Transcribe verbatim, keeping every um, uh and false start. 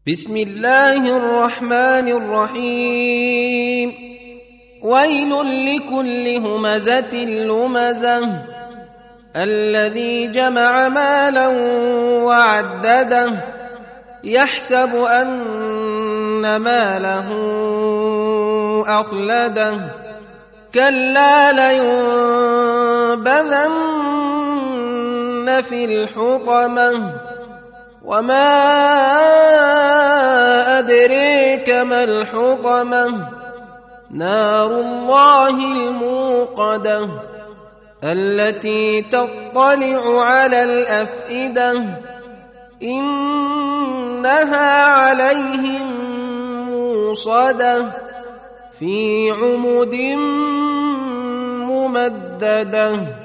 بسم الله الرحمن الرحيم. ويل لكل همزة لمزة الذي جمع مالا وعدده يحسب أن ماله أخلده كلا لينبذن في الحطمة وما أدريك ما الحطمة نار الله الموقدة التي تطلع على الأفئدة إنها عليهم موصدة في عمد ممددة.